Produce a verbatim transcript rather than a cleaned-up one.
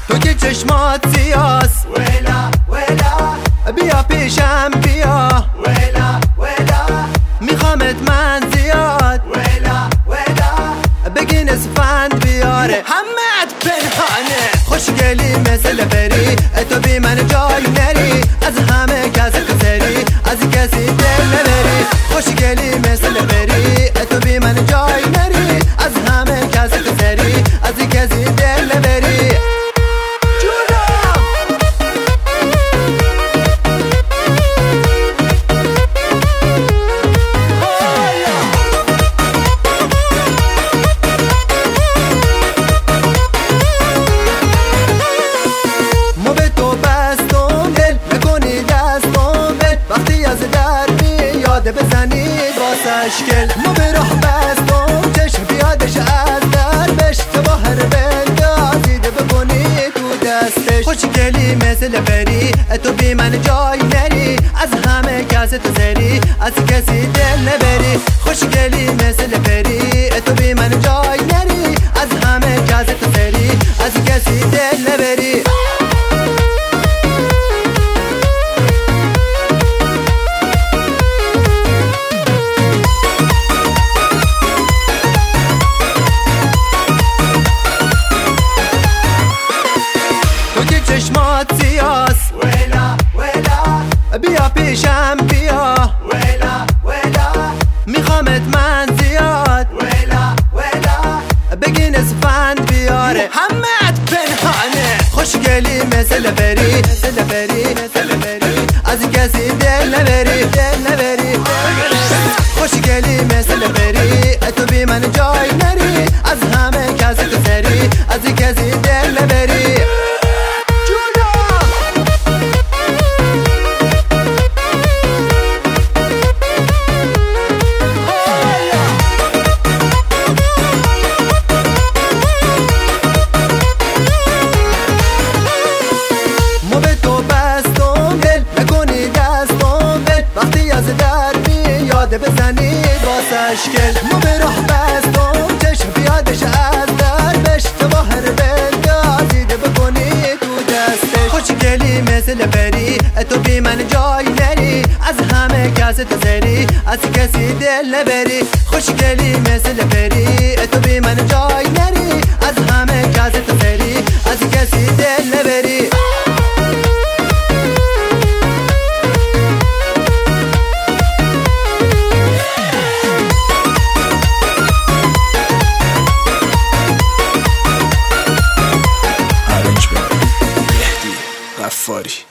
تو که چشمات سیاس ویلا ویلا بیا پیشم بیا ویلا ویلا میخوامت من زیاد ویلا ویلا بگین اسفند بیاره همت پنهانه خوشگلی مثل بری تو بی من جای نری از همه کس گذری از کسی دل نبری خوشگلی مثل بری تو بی من جای نری از همه کس گذری از کسی دل نبری بزنید با تشکل ما به راه بستم چشم بیادش از دربش تو با هر بندازید بکنید تو دستش خوشگلی مثل بری تو بی من جای نری از همه کس تو زری از کسی دل نبری خوشگلی مثل بری تو بی من جای نری از همه کس تو زری از کسی دل نبری چشمات سیاس ویلا ویلا بیا پیشم بیا ویلا ویلا میخوامت من زیاد ویلا ویلا بگین اسفند بیاره همت پنهانه خوشگلی مثل بری مثل بری مثل بری از کسی دل نبری دل نبری خوشگلی مثل بری تو بی من جای نری از همه کسی تو زری از کسی دل نبری بزنید با تشکل ما به راه بستم چشم بیادش از دربش تو با هر بندازید بکنید تو دستش خوشگلی مثل بری تو بی من جای نری از همه کس تو زری از کسی دل نبری خوشگلی مثل بری تو بی من جای نری از همه کس تو زری از کسی دل نبری غفاری.